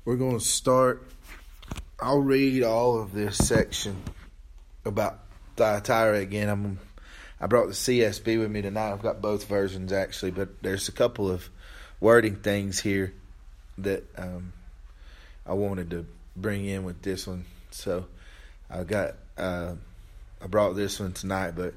We're going to start. I'll read all of this section about Thyatira again. I brought the CSB with me tonight. I've got both versions actually, but there's a couple of wording things here that I wanted to bring in with this one. So I brought this one tonight, but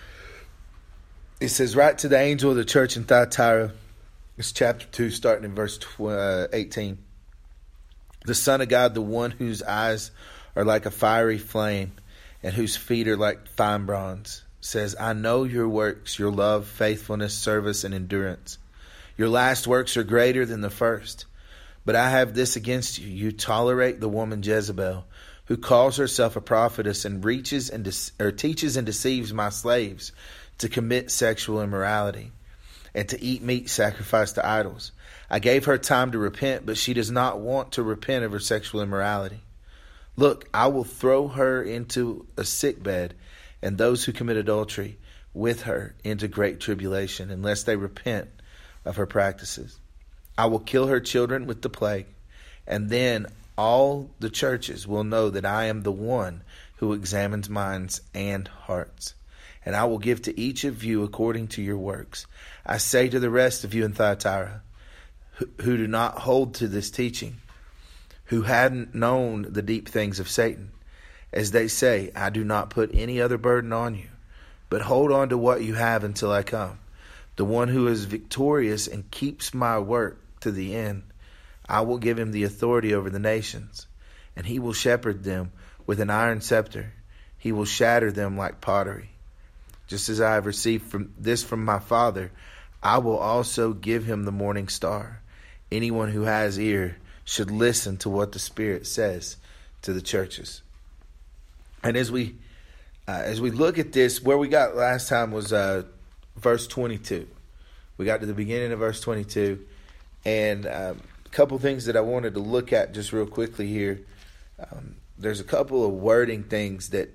it says, "Write to the angel of the church in Thyatira." It's chapter 2, starting in verse 18. "The Son of God, the one whose eyes are like a fiery flame and whose feet are like fine bronze, says, I know your works, your love, faithfulness, service, and endurance. Your last works are greater than the first. But I have this against you. You tolerate the woman Jezebel, who calls herself a prophetess and teaches and deceives my slaves to commit sexual immorality and to eat meat sacrificed to idols. I gave her time to repent, but she does not want to repent of her sexual immorality. Look, I will throw her into a sickbed, and those who commit adultery with her into great tribulation, unless they repent of her practices. I will kill her children with the plague, and then all the churches will know that I am the one who examines minds and hearts. And I will give to each of you according to your works. I say to the rest of you in Thyatira, who do not hold to this teaching, who hadn't known the deep things of Satan, as they say, I do not put any other burden on you, but hold on to what you have until I come. The one who is victorious and keeps my work to the end, I will give him the authority over the nations, and he will shepherd them with an iron scepter. He will shatter them like pottery. Just as I have received from my Father, I will also give him the morning star. Anyone who has ear should listen to what the Spirit says to the churches." And as we look at this, where we got last time was verse 22. We got to the beginning of verse 22, and a couple things that I wanted to look at just real quickly here. There's a couple of wording things that,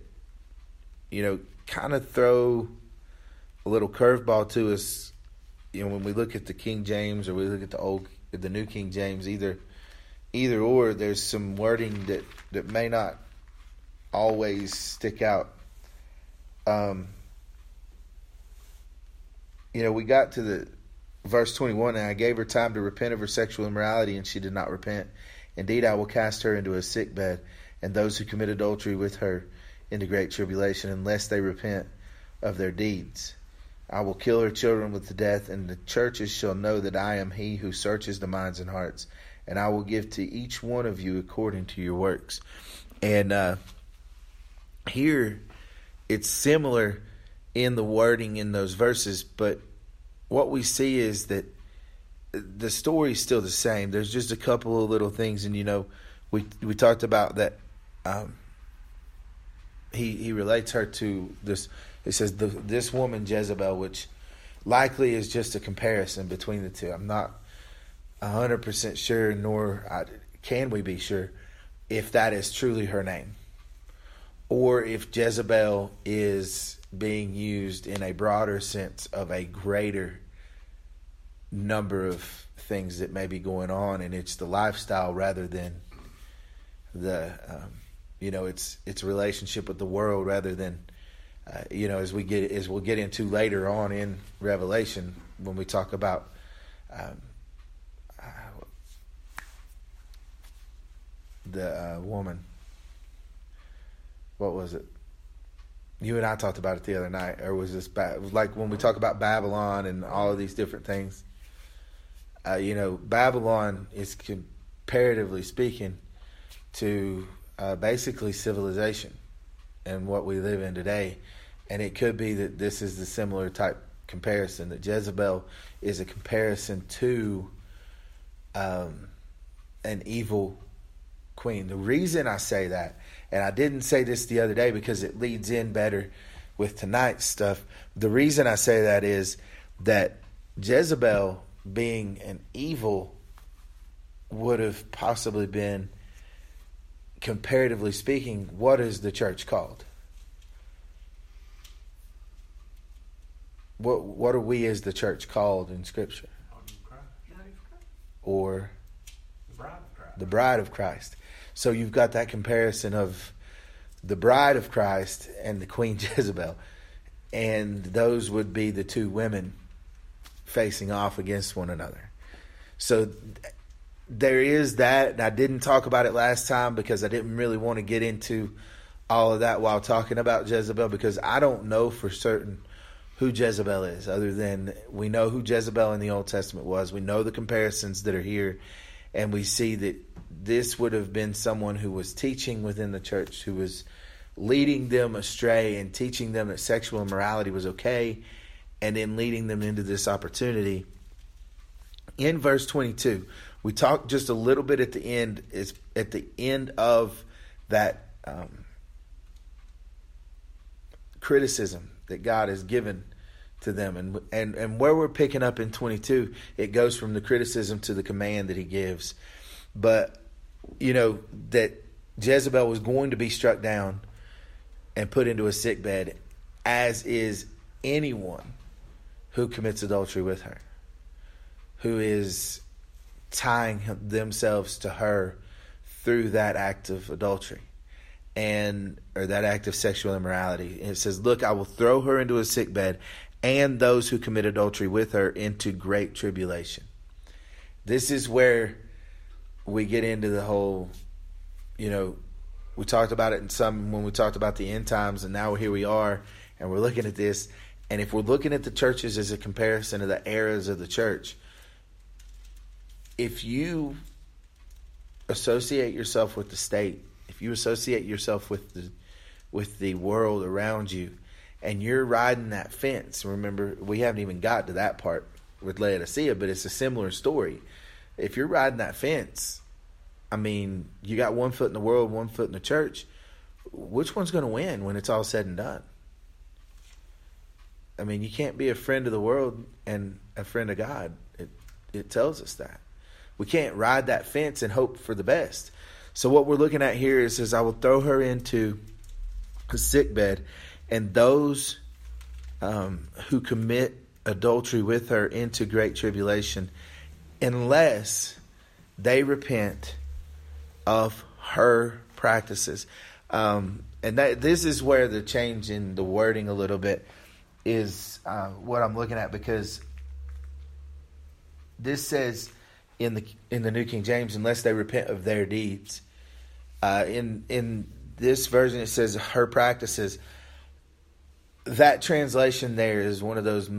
kind of throw a little curveball to us. When we look at the King James or we look at the New King James, either or, there's some wording that may not always stick out. We got to the verse 21, and I gave her time to repent of her sexual immorality, and she did not repent. Indeed, I will cast her into a sickbed, and those who commit adultery with her into great tribulation, unless they repent of their deeds. I will kill her children with the death, and the churches shall know that I am he who searches the minds and hearts, and I will give to each one of you according to your works. And here, it's similar in the wording in those verses, but what we see is that the story is still the same. There's just a couple of little things, and we talked about that. He relates her to this. It says this woman Jezebel, which likely is just a comparison between the two. I'm not 100% sure, nor can we be sure if that is truly her name, or if Jezebel is being used in a broader sense of a greater number of things that may be going on, and it's the lifestyle rather than the its relationship with the world, rather than as we'll get into later on in Revelation when we talk about the woman. What was it? You and I talked about it the other night, or was this like when we talk about Babylon and all of these different things? Babylon is, comparatively speaking, to basically civilization and what we live in today. And it could be that this is the similar type comparison, that Jezebel is a comparison to an evil queen. The reason I say that, and I didn't say this the other day because it leads in better with tonight's stuff. The reason I say that is that Jezebel, being an evil, would have possibly been, comparatively speaking, what is the church called? What are we as the church called in Scripture? Christ. Or The bride of Christ. the bride of Christ. So you've got that comparison of the bride of Christ and the Queen Jezebel. And those would be the two women facing off against one another. So there is that. And I didn't talk about it last time because I didn't really want to get into all of that while talking about Jezebel, because I don't know for certain who Jezebel is, other than we know who Jezebel in the Old Testament was. We know the comparisons that are here, and we see that this would have been someone who was teaching within the church, who was leading them astray and teaching them that sexual immorality was okay, and then leading them into this opportunity. In verse 22, we talked just a little bit at the end, is at the end of that criticism that God has given to them. And where we're picking up in 22, it goes from the criticism to the command that he gives. But, you know, that Jezebel was going to be struck down and put into a sickbed, as is anyone who commits adultery with her, who is tying themselves to her through that act of adultery or that act of sexual immorality. And it says, look, I will throw her into a sickbed and those who commit adultery with her into great tribulation. This is where we get into the whole, you know, we talked about it when we talked about the end times, and now here we are, and we're looking at this. And if we're looking at the churches as a comparison of the eras of the church, if you associate yourself with the state, if you associate yourself with the world around you, and you're riding that fence, remember, we haven't even got to that part with Laodicea, but it's a similar story. If you're riding that fence, I mean, you got one foot in the world, one foot in the church. Which one's going to win when it's all said and done? I mean, you can't be a friend of the world and a friend of God. It tells us that. We can't ride that fence and hope for the best. So what we're looking at here is I will throw her into a sickbed, and those who commit adultery with her into great tribulation, unless they repent of her practices. And this is where the change in the wording a little bit is what I'm looking at, because this says in the New King James, unless they repent of their deeds. In this version, it says her practices. That translation there is one of those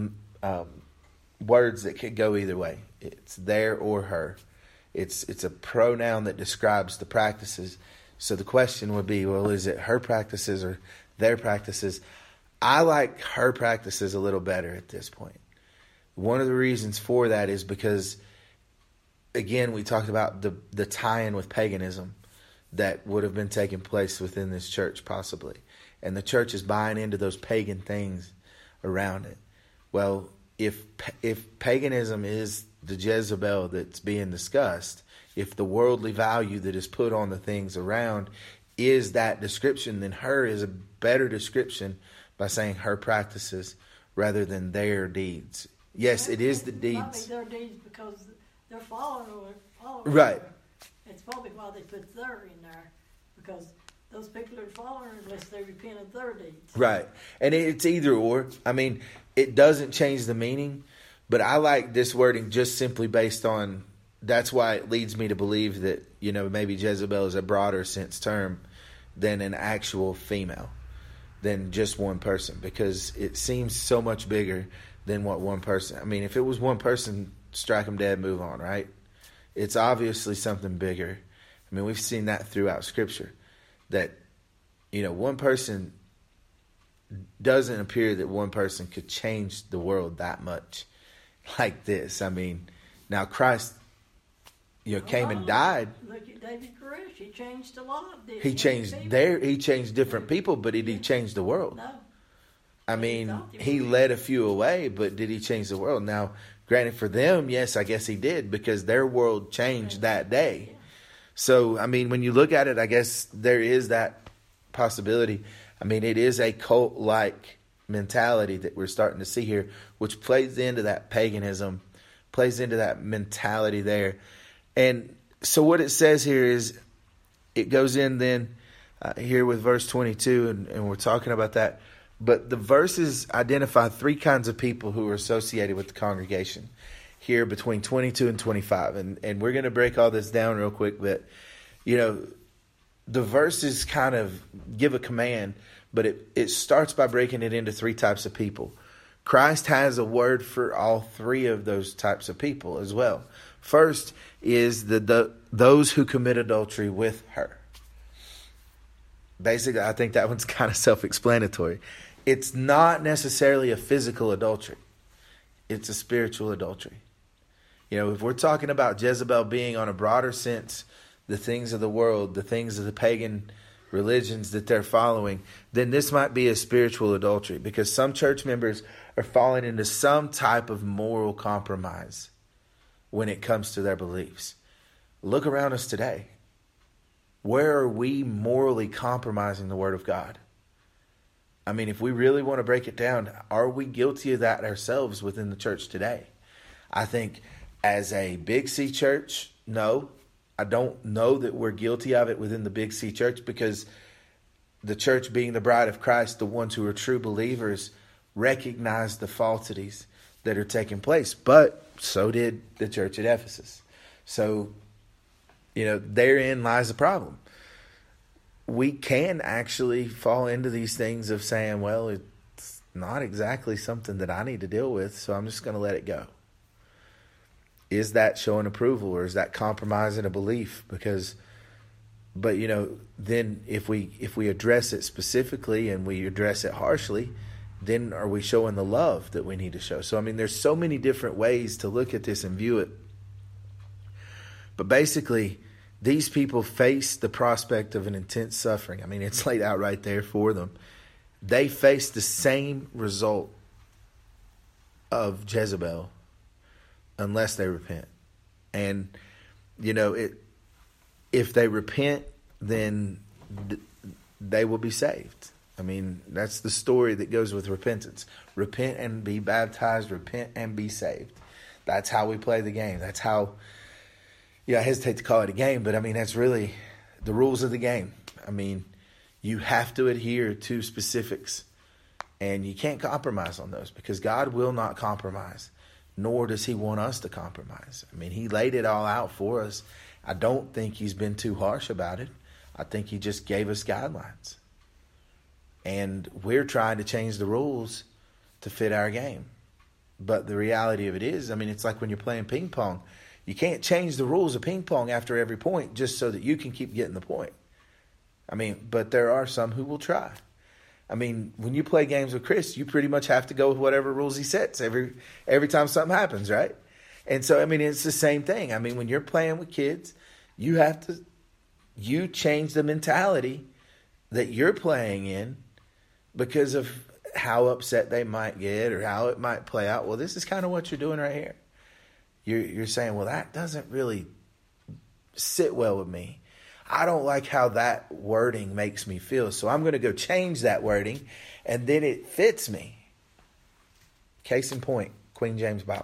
words that could go either way. It's their or her. It's a pronoun that describes the practices. So the question would be, well, is it her practices or their practices? I like her practices a little better at this point. One of the reasons for that is because, again, we talked about the tie-in with paganism that would have been taking place within this church possibly. And the church is buying into those pagan things around it. Well, if paganism is the Jezebel that's being discussed, if the worldly value that is put on the things around is that description, then her is a better description by saying her practices rather than their deeds. Yes, it is the deeds. Their deeds because they're following. Right. It's probably why they put their in there, because those people are following unless they repent of their deeds. Right. And it's either or. I mean, it doesn't change the meaning, but I like this wording just simply based on, that's why it leads me to believe that, you know, maybe Jezebel is a broader sense term than an actual female, than just one person, because it seems so much bigger than what one person. I mean, if it was one person, strike them dead, move on, right? It's obviously something bigger. I mean, we've seen that throughout Scripture, that, you know, one person, doesn't appear that one person could change the world that much like this. I mean, now Christ, you know, came and died. Look at David Koresh. He changed a lot. He changed different people, but did he change the world? No. I mean, he led a few away, but did he change the world? Now, granted, for them, yes, I guess he did, because their world changed that day. So, I mean, when you look at it, I guess there is that possibility. I mean, it is a cult-like mentality that we're starting to see here, which plays into that paganism, plays into that mentality there. And so what it says here is, it goes in then here with verse 22, and we're talking about that. But the verses identify three kinds of people who are associated with the congregation here between 22 and 25. And we're going to break all this down real quick. But, the verses kind of give a command, but it starts by breaking it into three types of people. Christ has a word for all three of those types of people as well. First is those who commit adultery with her. Basically, I think that one's kind of self-explanatory. It's not necessarily a physical adultery. It's a spiritual adultery. If we're talking about Jezebel being, on a broader sense, the things of the world, the things of the pagan religions that they're following, then this might be a spiritual adultery, because some church members are falling into some type of moral compromise when it comes to their beliefs. Look around us today. Where are we morally compromising the Word of God? I mean, if we really want to break it down, are we guilty of that ourselves within the church today? I think as a Big C church, no. I don't know that we're guilty of it within the Big C church, because the church, being the bride of Christ, the ones who are true believers, recognize the falsities that are taking place. But so did the church at Ephesus. So, therein lies the problem. We can actually fall into these things of saying, well, it's not exactly something that I need to deal with, so I'm just going to let it go. Is that showing approval, or is that compromising a belief? But then if we address it specifically and we address it harshly, then are we showing the love that we need to show? So, I mean, there's so many different ways to look at this and view it. But basically, these people face the prospect of an intense suffering. I mean, it's laid out right there for them. They face the same result of Jezebel unless they repent. And, if they repent, then they will be saved. I mean, that's the story that goes with repentance. Repent and be baptized, repent and be saved. That's how we play the game. That's how... I hesitate to call it a game, but I mean, that's really the rules of the game. I mean, you have to adhere to specifics, and you can't compromise on those, because God will not compromise, nor does he want us to compromise. I mean, he laid it all out for us. I don't think he's been too harsh about it. I think he just gave us guidelines, and we're trying to change the rules to fit our game. But the reality of it is, I mean, it's like when you're playing ping pong. You can't change the rules of ping pong after every point just so that you can keep getting the point. I mean, but there are some who will try. I mean, when you play games with Chris, you pretty much have to go with whatever rules he sets every time something happens, right? And so, I mean, it's the same thing. I mean, when you're playing with kids, you change the mentality that you're playing in because of how upset they might get or how it might play out. Well, this is kind of what you're doing right here. You're saying, well, that doesn't really sit well with me. I don't like how that wording makes me feel, so I'm going to go change that wording, and then it fits me. Case in point, Queen James Bible.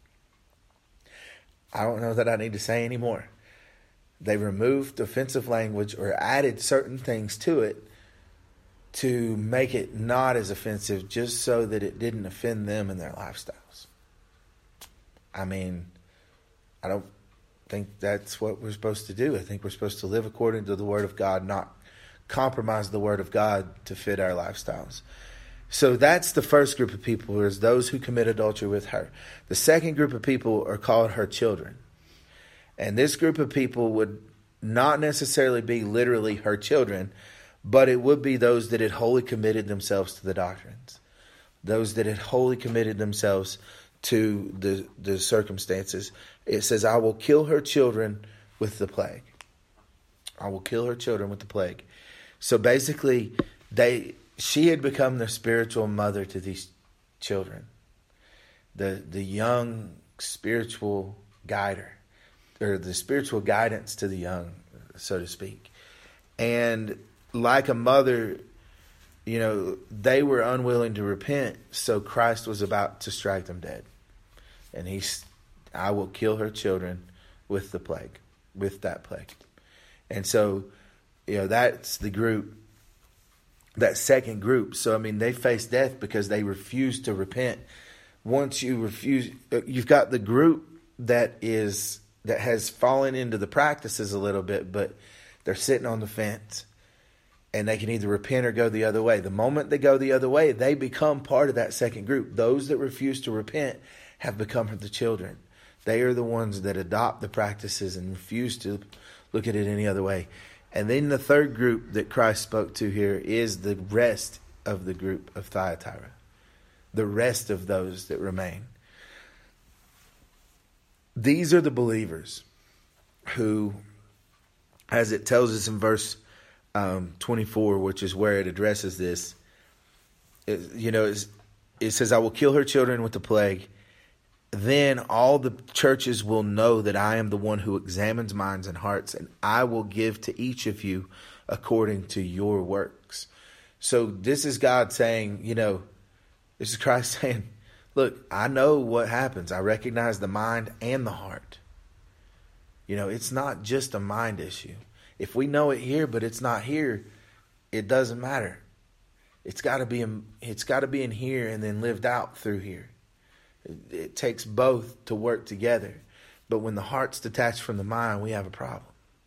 I don't know that I need to say any more. They removed offensive language or added certain things to it to make it not as offensive, just so that it didn't offend them in their lifestyles. I mean, I don't think that's what we're supposed to do. I think we're supposed to live according to the Word of God, not compromise the Word of God to fit our lifestyles. So that's the first group of people, is those who commit adultery with her. The second group of people are called her children. And this group of people would not necessarily be literally her children, but it would be those that had wholly committed themselves to the doctrines. Those that had wholly committed themselves to the circumstances. It says, I will kill her children with the plague. I will kill her children with the plague. So basically, she had become the spiritual mother to these children. The young spiritual guider, or the spiritual guidance to the young, so to speak. And like a mother, they were unwilling to repent, so Christ was about to strike them dead. And I will kill her children with the plague. with that plague. And so, that's the group, that second group. So, they face death because they refuse to repent. Once you refuse, you've got the group that has fallen into the practices a little bit, but they're sitting on the fence, and they can either repent or go the other way. The moment they go the other way, they become part of that second group. Those that refuse to repent have become the children. They are the ones that adopt the practices and refuse to look at it any other way. And then the third group that Christ spoke to here is the rest of the group of Thyatira. The rest of those that remain. These are the believers who, as it tells us in verse 24, which is where it addresses this, it says, I will kill her children with the plague. Then all the churches will know that I am the one who examines minds and hearts, and I will give to each of you according to your works. So this is God saying, this is Christ saying, look, I know what happens. I recognize the mind and the heart. It's not just a mind issue. If we know it here, but it's not here, it doesn't matter. It's got to be in here and then lived out through here. It takes both to work together. But when the heart's detached from the mind, we have a problem.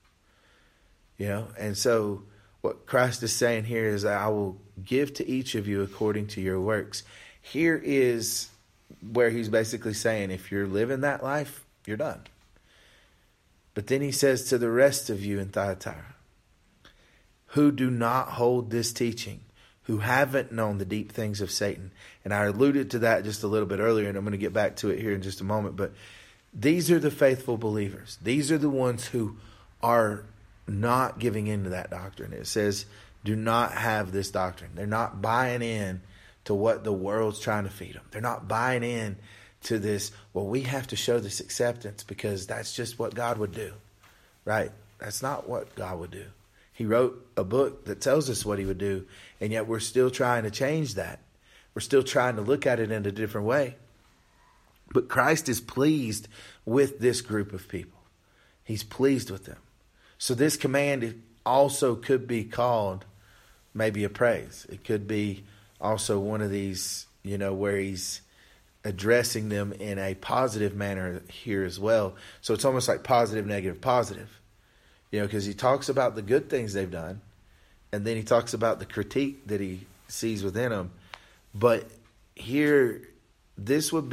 And so what Christ is saying here is that I will give to each of you according to your works. Here is where he's basically saying, if you're living that life, you're done. But then he says to the rest of you in Thyatira, who do not hold this teaching, who haven't known the deep things of Satan. And I alluded to that just a little bit earlier, and I'm going to get back to it here in just a moment. But these are the faithful believers. These are the ones who are not giving into that doctrine. It says, do not have this doctrine. They're not buying in to what the world's trying to feed them. They're not buying in to this, well, we have to show this acceptance because that's just what God would do. Right? That's not what God would do. He wrote a book that tells us what he would do, and yet we're still trying to change that. We're still trying to look at it in a different way. But Christ is pleased with this group of people. He's pleased with them. So this command also could be called maybe a praise. It could be also one of these, where he's addressing them in a positive manner here as well. So it's almost like positive, negative, positive. Because he talks about the good things they've done, and then he talks about the critique that he sees within them. But here, these are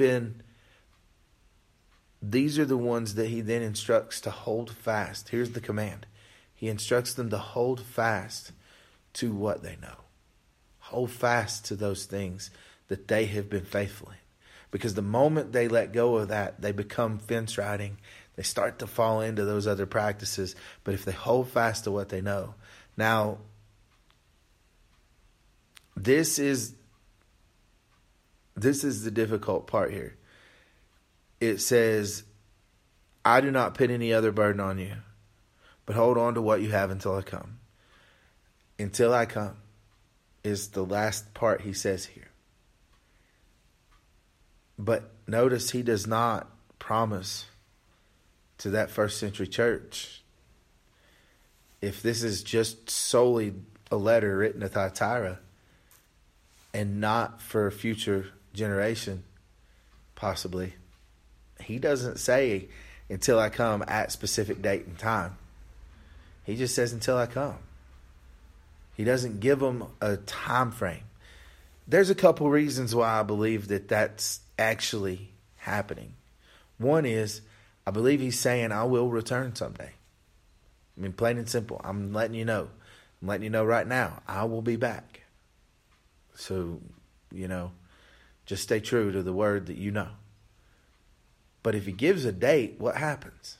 the ones that he then instructs to hold fast. Here's the command. He instructs them to hold fast to what they know. Hold fast to those things that they have been faithful in. Because the moment they let go of that, they become fence riding. They start to fall into those other practices. But if they hold fast to what they know. Now, this is the difficult part here. It says, I do not put any other burden on you, but hold on to what you have until I come. Until I come is the last part he says here. But notice he does not promise to that first century church, if this is just solely a letter written to Thyatira and not for a future generation, possibly, he doesn't say until I come at specific date and time. He just says until I come. He doesn't give them a time frame. There's a couple reasons why I believe that that's actually happening. One is, I believe he's saying, I will return someday. Plain and simple. I'm letting you know. I'm letting you know right now. I will be back. So, just stay true to the word that you know. But if he gives a date, what happens?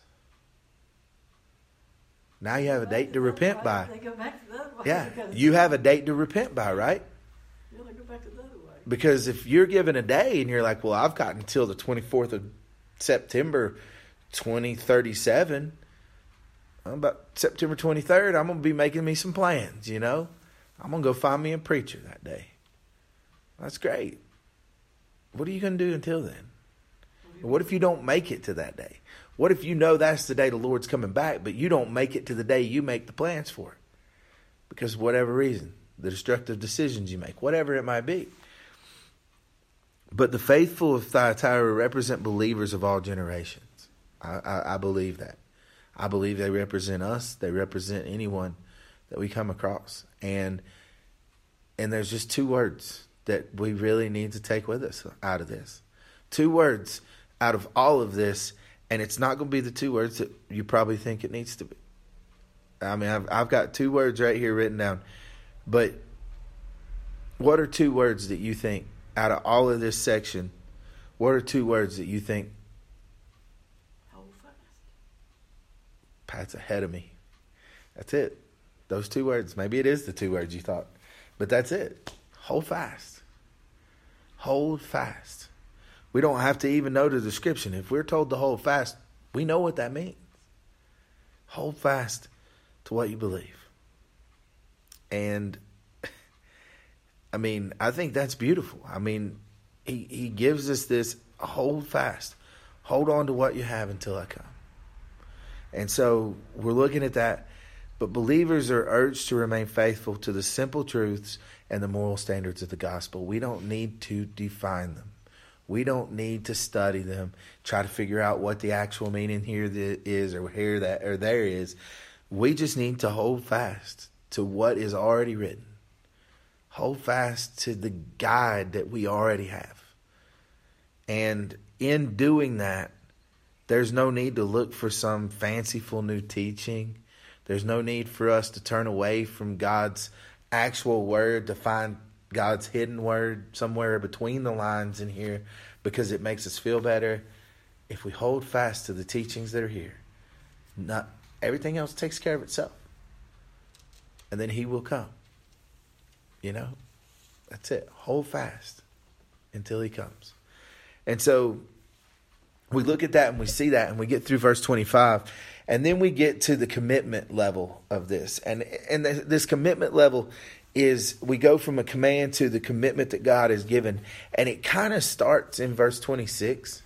Now you have a date to repent by. They go back to the other way. Yeah, you have a date to repent by, right? Yeah, they go back to the other way. Because if you're given a day and you're like, well, I've got until the 24th of September 2037. About September 23rd, I'm going to be making me some plans, I'm going to go find me a preacher that day. That's great. What are you going to do until then? What if you don't make it to that day? What if you know that's the day the Lord's coming back, but you don't make it to the day you make the plans for it? Because of whatever reason, the destructive decisions you make, whatever it might be. But the faithful of Thyatira represent believers of all generations. I believe that. I believe they represent us. They represent anyone that we come across. And there's just 2 words that we really need to take with us out of this. 2 words out of all of this, and it's not going to be the 2 words that you probably think it needs to be. I mean, I've got 2 words right here written down. But what are 2 words that you think, out of all of this section, what are 2 words that you think? Hold fast. Pat's ahead of me. That's it. Those 2 words. Maybe it is the 2 words you thought. But that's it. Hold fast. Hold fast. We don't have to even know the description. If we're told to hold fast, we know what that means. Hold fast to what you believe. And, I mean, I think that's beautiful. I mean, he gives us this, hold fast. Hold on to what you have until I come. And so we're looking at that. But believers are urged to remain faithful to the simple truths and the moral standards of the gospel. We don't need to define them. We don't need to study them, try to figure out what the actual meaning here is or here that or there is. We just need to hold fast to what is already written. Hold fast to the guide that we already have. And in doing that, there's no need to look for some fanciful new teaching. There's no need for us to turn away from God's actual word to find God's hidden word somewhere between the lines in here because it makes us feel better. If we hold fast to the teachings that are here, not everything else takes care of itself. And then he will come. You know, that's it. Hold fast until he comes. And so we look at that and we see that and we get through verse 25. And then we get to the commitment level of this. And this commitment level is we go from a command to the commitment that God has given. And it kind of starts in verse 26.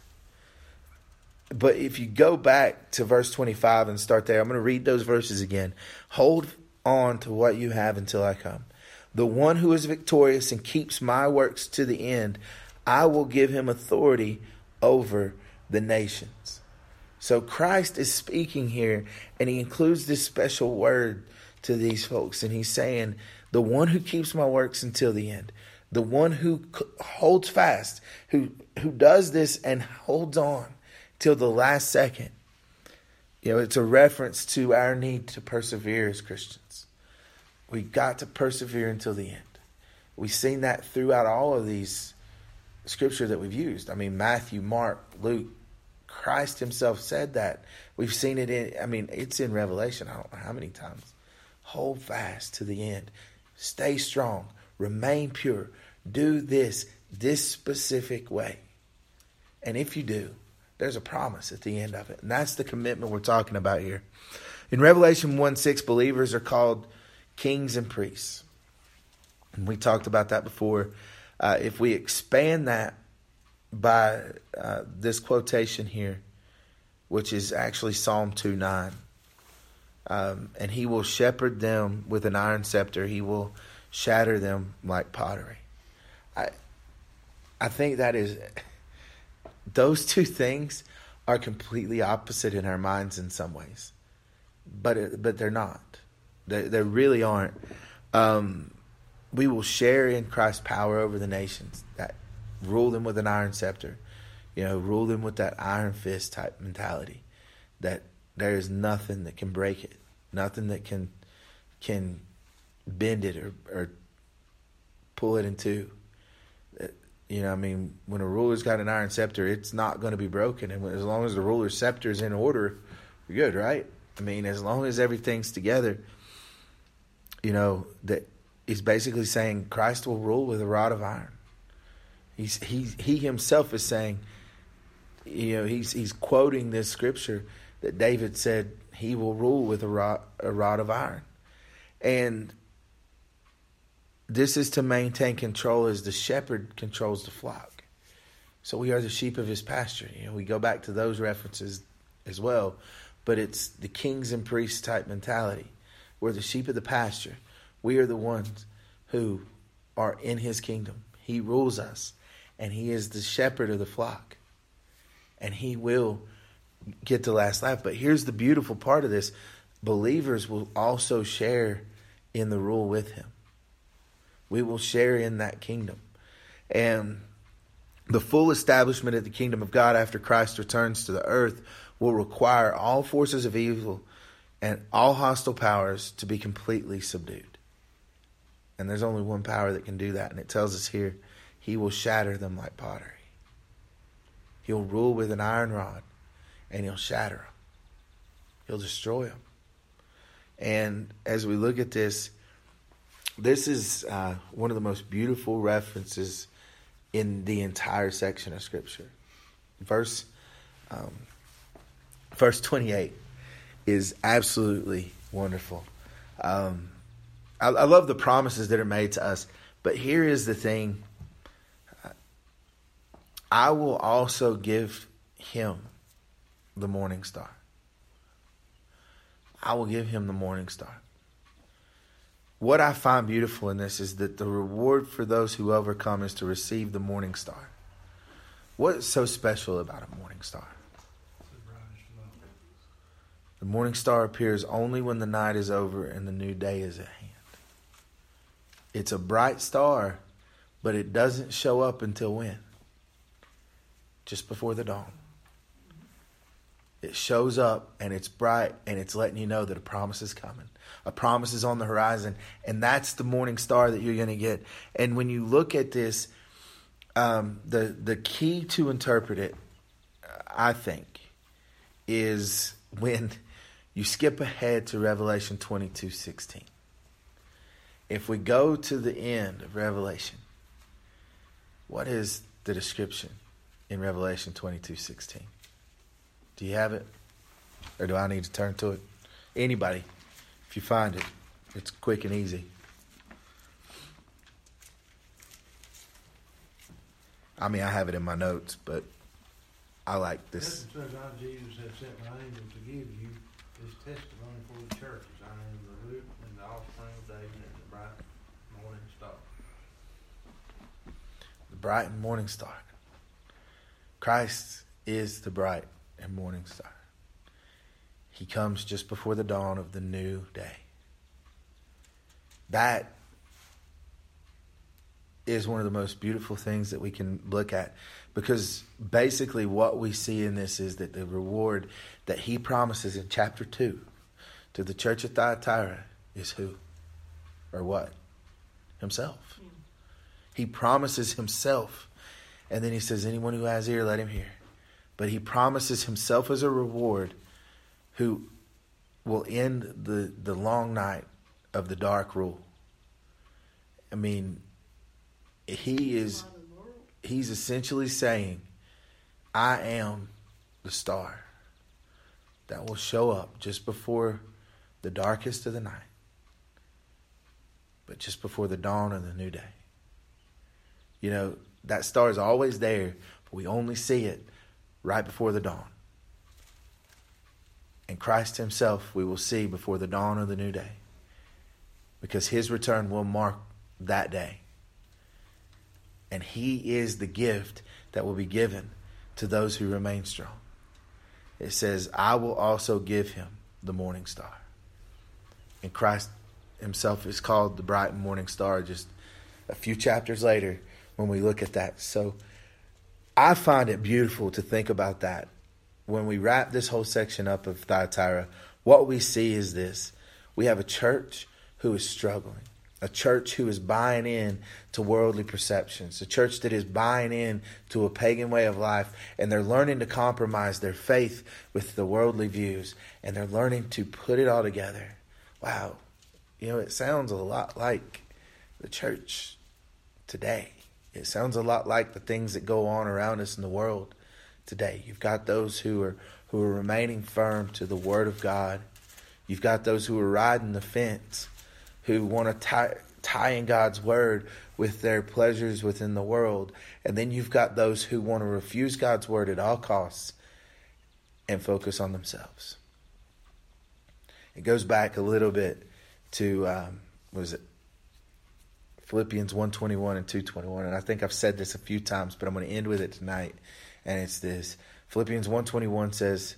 But if you go back to verse 25 and start there, I'm going to read those verses again. Hold on to what you have until I come. The one who is victorious and keeps my works to the end, I will give him authority over the nations. So Christ is speaking here, and he includes this special word to these folks. And he's saying, the one who keeps my works until the end, the one who holds fast, who does this and holds on till the last second. You know, it's a reference to our need to persevere as Christians. We've got to persevere until the end. We've seen that throughout all of these scripture that we've used. I mean, Matthew, Mark, Luke, Christ himself said that. We've seen it it's in Revelation. I don't know how many times. Hold fast to the end. Stay strong. Remain pure. Do this specific way. And if you do, there's a promise at the end of it. And that's the commitment we're talking about here. In Revelation 1:6, believers are called kings and priests. And we talked about that before. If we expand that by this quotation here, which is actually Psalm 2:9, and he will shepherd them with an iron scepter. He will shatter them like pottery. I think that is, those 2 things are completely opposite in our minds in some ways, but they're not. They really aren't. We will share in Christ's power over the nations, that rule them with an iron scepter, rule them with that iron fist type mentality, that there is nothing that can break it, nothing that can bend it or pull it in two. When a ruler's got an iron scepter, it's not going to be broken. And as long as the ruler's scepter is in order, you're good, right? As long as everything's together, that he's basically saying Christ will rule with a rod of iron. He himself is saying, he's quoting this scripture that David said he will rule with a rod of iron. And this is to maintain control as the shepherd controls the flock. So we are the sheep of his pasture. We go back to those references as well. But it's the kings and priests type mentality. We're the sheep of the pasture. We are the ones who are in his kingdom. He rules us, and he is the shepherd of the flock. And he will get the last laugh. But here's the beautiful part of this. Believers will also share in the rule with him. We will share in that kingdom. And the full establishment of the kingdom of God after Christ returns to the earth will require all forces of evil and all hostile powers to be completely subdued. And there's only one power that can do that. And it tells us here, he will shatter them like pottery. He'll rule with an iron rod, and he'll shatter them. He'll destroy them. And as we look at this, this is one of the most beautiful references in the entire section of Scripture. Verse 28 is absolutely wonderful. I love the promises that are made to us, but here is the thing. I will also give him the morning star. I will give him the morning star. What I find beautiful in this is that the reward for those who overcome is to receive the morning star. What is so special about a morning star? The morning star appears only when the night is over and the new day is at hand. It's a bright star, but it doesn't show up until when? Just before the dawn. It shows up and it's bright and it's letting you know that a promise is coming. A promise is on the horizon, and that's the morning star that you're going to get. And when you look at this, the key to interpret it, I think, is when you skip ahead to Revelation 22:16. If we go to the end of Revelation, what is the description in Revelation 22:16? Do you have it? Or do I need to turn to it? Anybody, if you find it, it's quick and easy. I mean, I have it in my notes, but I like this. This says, "I, Jesus, have sent my angel to give you this testimony for the churches. I am the root and the offspring of David and the bright morning star." The bright and morning star. Christ is the bright and morning star. He comes just before the dawn of the new day. That is one of the most beautiful things that we can look at, because basically what we see in this is that the reward that he promises in chapter 2 to the church at Thyatira is who? Or what? Himself. He promises himself, and then he says, anyone who has ear, let him hear. But he promises himself as a reward who will end the long night of the dark rule. I mean, he's essentially saying, I am the star that will show up just before the darkest of the night, but just before the dawn of the new day. You know, that star is always there, but we only see it right before the dawn. And Christ himself we will see before the dawn of the new day, because his return will mark that day. And he is the gift that will be given to those who remain strong. It says, I will also give him the morning star. And Christ himself is called the bright morning star just a few chapters later when we look at that. So I find it beautiful to think about that. When we wrap this whole section up of Thyatira, what we see is this. We have a church who is struggling. A church who is buying in to worldly perceptions. A church that is buying in to a pagan way of life. And they're learning to compromise their faith with the worldly views. And they're learning to put it all together. Wow. You know, it sounds a lot like the church today. It sounds a lot like the things that go on around us in the world today. You've got those who are remaining firm to the Word of God. You've got those who are riding the fence, who want to tie in God's Word with their pleasures within the world. And then you've got those who want to refuse God's Word at all costs and focus on themselves. It goes back a little bit to, Philippians 1:21 and 2:21. And I think I've said this a few times, but I'm going to end with it tonight. And it's this. Philippians 1:21 says,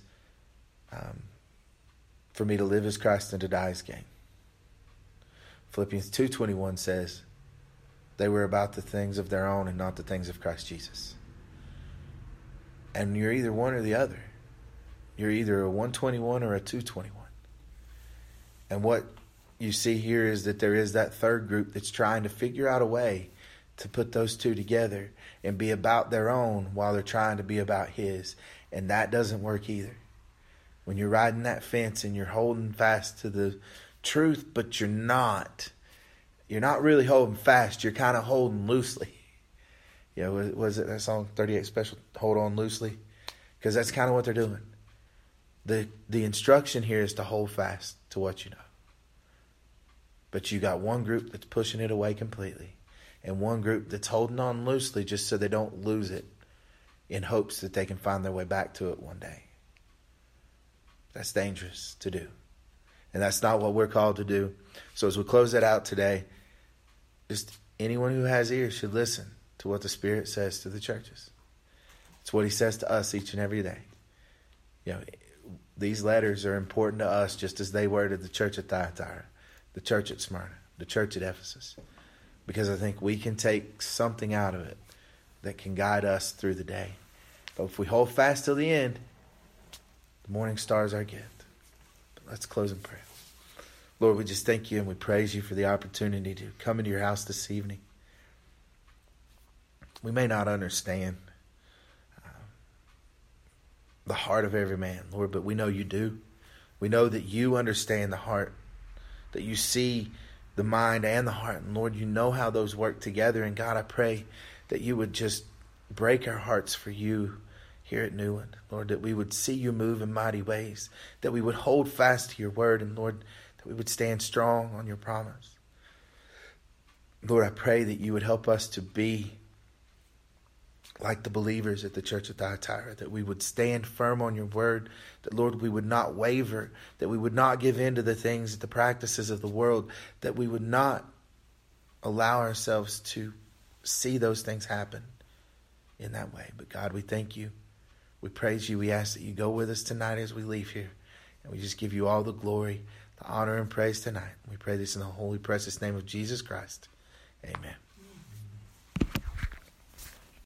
for me to live is Christ and to die is gain. Philippians 2:21 says, they were about the things of their own and not the things of Christ Jesus. And you're either one or the other. You're either a 121 or a 221. And what you see here is that there is that third group that's trying to figure out a way to put those two together and be about their own while they're trying to be about His. And that doesn't work either. When you're riding that fence and you're holding fast to the truth, but you're not really holding fast. You're kind of holding loosely. You know, was it that song 38 Special, Hold On Loosely? Because that's kind of what they're doing. The instruction here is to hold fast to what you know. But you got one group that's pushing it away completely, and one group that's holding on loosely just so they don't lose it in hopes that they can find their way back to it one day. That's dangerous to do. And that's not what we're called to do. So as we close that out today, just anyone who has ears should listen to what the Spirit says to the churches. It's what He says to us each and every day. You know, these letters are important to us just as they were to the church at Thyatira, the church at Smyrna, the church at Ephesus. Because I think we can take something out of it that can guide us through the day. But if we hold fast till the end, the morning star is our gift. But let's close in prayer. Lord, we just thank You and we praise You for the opportunity to come into Your house this evening. We may not understand the heart of every man, Lord, but we know You do. We know that You understand the heart, that You see the mind and the heart. And Lord, You know how those work together. And God, I pray that You would just break our hearts for You here at Newland. Lord, that we would see You move in mighty ways, that we would hold fast to Your word, and Lord, that we would stand strong on Your promise. Lord, I pray that You would help us to be like the believers at the church of Thyatira, that we would stand firm on Your word, that, Lord, we would not waver, that we would not give in to the things, the practices of the world, that we would not allow ourselves to see those things happen in that way. But God, we thank You. We praise You. We ask that You go with us tonight as we leave here. And we just give You all the glory, the honor, and praise tonight. We pray this in the holy, precious name of Jesus Christ. Amen.